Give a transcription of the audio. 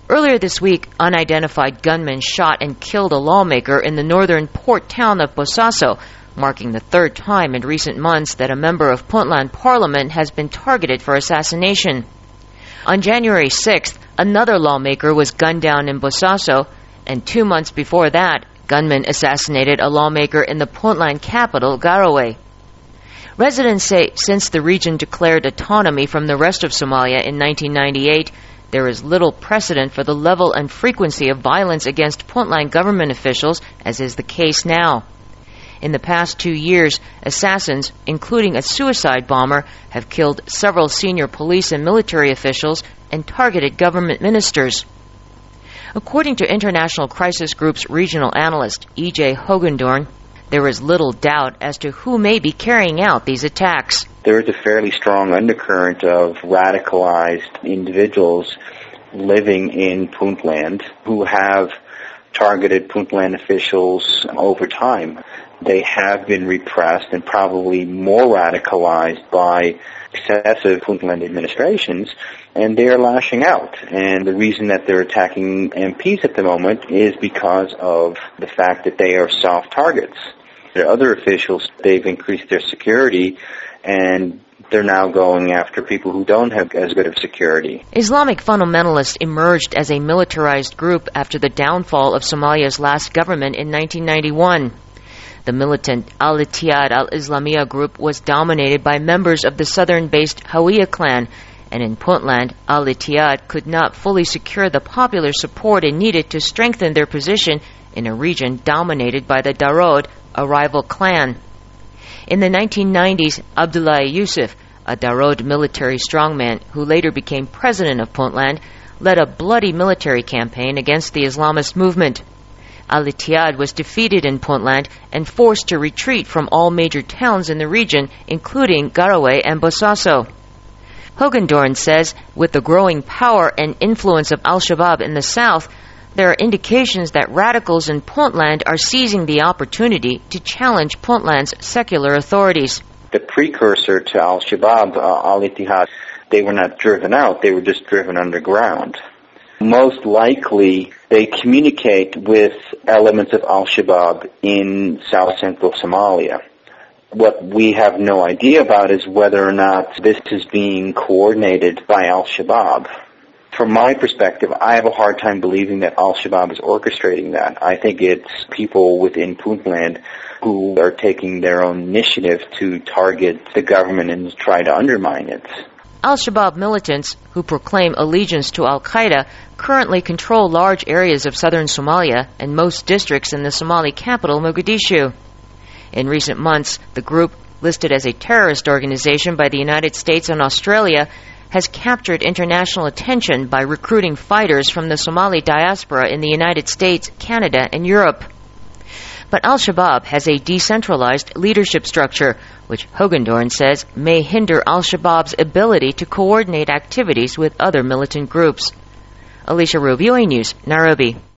Earlier this week, unidentified gunmen shot and killed a lawmaker in the northern port town of Bosaso, marking the third time in recent months that a member of Puntland Parliament has been targeted for assassination. On January 6th, another lawmaker was gunned down in Bosaso, and 2 months before that, gunmen assassinated a lawmaker in the Puntland capital, Garowe. Residents say since the region declared autonomy from the rest of Somalia in 1998, there is little precedent for the level and frequency of violence against Puntland government officials, as is the case now. In the past 2 years, assassins, including a suicide bomber, have killed several senior police and military officials and targeted government ministers. According to International Crisis Group's regional analyst, E.J. Hogendorn, there is little doubt as to who may be carrying out these attacks. There is a fairly strong undercurrent of radicalized individuals living in Puntland who have targeted Puntland officials over time. They have been repressed and probably more radicalized by successive Puntland administrations, and they are lashing out. And the reason that they're attacking MPs at the moment is because of the fact that they are soft targets. There are other officials, they've increased their security, and they're now going after people who don't have as good of security. Islamic fundamentalists emerged as a militarized group after the downfall of Somalia's last government in 1991. The militant Al-Ittihad al-Islamiyah group was dominated by members of the southern-based Hawiyah clan, and in Puntland, Al-Ittihad could not fully secure the popular support it needed to strengthen their position in a region dominated by the Darod, a rival clan. In the 1990s, Abdullah Yusuf, a Darod military strongman who later became president of Puntland, led a bloody military campaign against the Islamist movement. Al-Ittihad was defeated in Puntland and forced to retreat from all major towns in the region, including Garowe and Bosaso. Hogendorn says, with the growing power and influence of Al-Shabaab in the south, there are indications that radicals in Puntland are seizing the opportunity to challenge Puntland's secular authorities. The precursor to Al-Shabaab, Al-Ittihad, they were not driven out, they were just driven underground. Most likely, they communicate with elements of Al-Shabaab in south-central Somalia. What we have no idea about is whether or not this is being coordinated by Al-Shabaab. From my perspective, I have a hard time believing that Al-Shabaab is orchestrating that. I think it's people within Puntland who are taking their own initiative to target the government and try to undermine it. Al-Shabaab militants, who proclaim allegiance to Al-Qaeda, currently control large areas of southern Somalia and most districts in the Somali capital, Mogadishu. In recent months, the group, listed as a terrorist organization by the United States and Australia, has captured international attention by recruiting fighters from the Somali diaspora in the United States, Canada, and Europe. But Al-Shabaab has a decentralized leadership structure, which Hogendorn says may hinder Al-Shabaab's ability to coordinate activities with other militant groups. Alicia Rubio, News, Nairobi.